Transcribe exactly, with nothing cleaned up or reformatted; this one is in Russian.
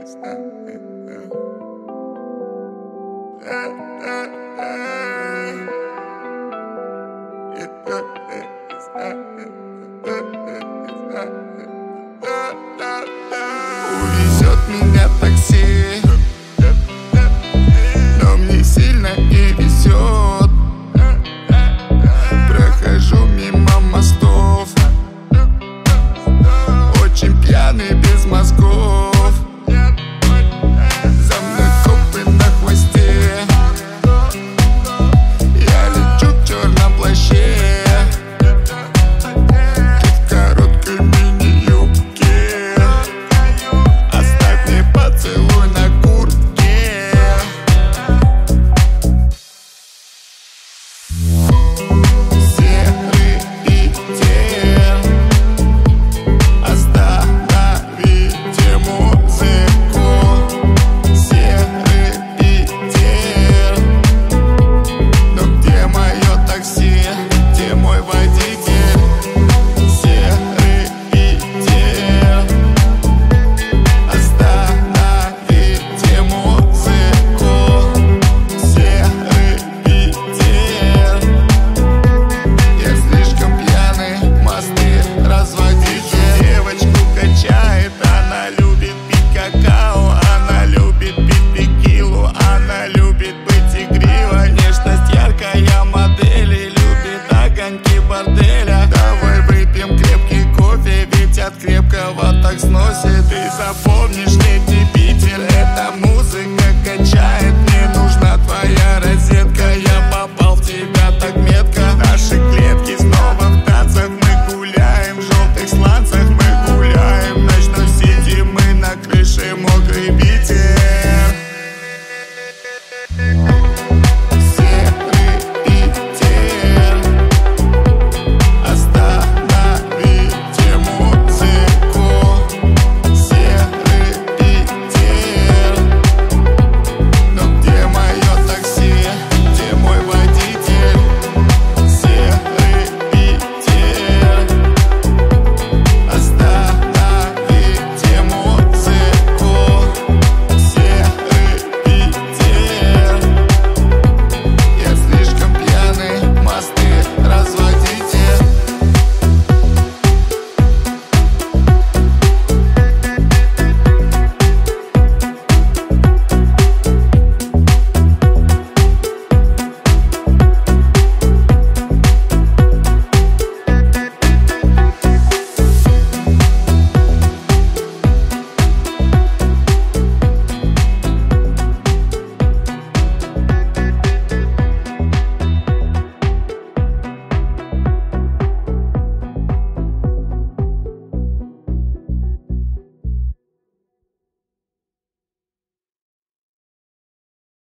Увезет меня такси, но мне сильно не везет. Прохожу мимо мостов, очень пьяный, без мозгов. За мной копы на хвосте, я лечу в черном плаще. Давай выпьем крепкий кофе, ведь от крепкого так сносит. Ты запомнишь